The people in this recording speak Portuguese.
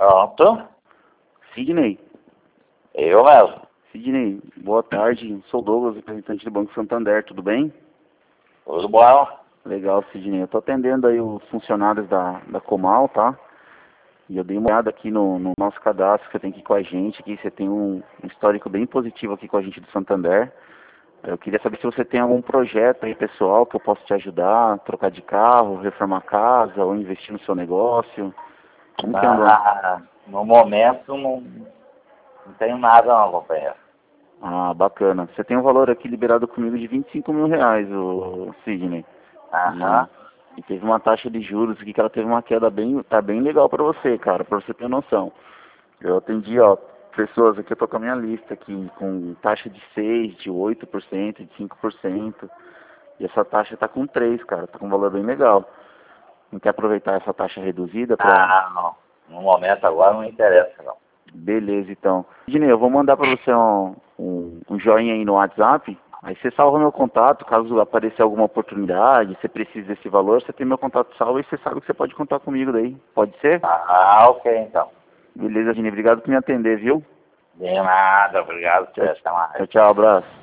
Pronto. Sidney, Eu mesmo. Sidney, boa tarde. Sou o Douglas, representante do Banco Santander, tudo bem? Tudo bom? Legal, Sidney. Eu tô atendendo aí os funcionários da Comal, tá? E eu dei uma olhada aqui no nosso cadastro que você tem aqui com a gente, aqui você tem um histórico bem positivo aqui com a gente do Santander. Eu queria saber se você tem algum projeto aí pessoal que eu possa te ajudar, trocar de carro, reformar a casa ou investir no seu negócio. Como que anda? No momento não tenho nada não, companheiro. Ah, bacana. Você tem um valor aqui liberado comigo de R$ 25.000, o Sidney. Aham. E teve uma taxa de juros aqui que ela teve uma queda bem legal pra você, cara, pra você ter noção. Eu atendi, ó, pessoas aqui, eu tô com a minha lista aqui, com taxa de 6, de 8%, de 5%. E essa taxa tá com 3, cara, tá com um valor bem legal. Não quer aproveitar essa taxa reduzida pra... Não. No momento agora não me interessa não. Beleza, então. Sidney, eu vou mandar pra você um joinha aí no WhatsApp. Aí você salva meu contato, caso aparecer alguma oportunidade, você precise desse valor, você tem meu contato salvo e você sabe que você pode contar comigo daí. Pode ser? Ok então. Beleza, Sidney. Obrigado por me atender, viu? De nada, obrigado por Tchau, essa mais. tchau, abraço.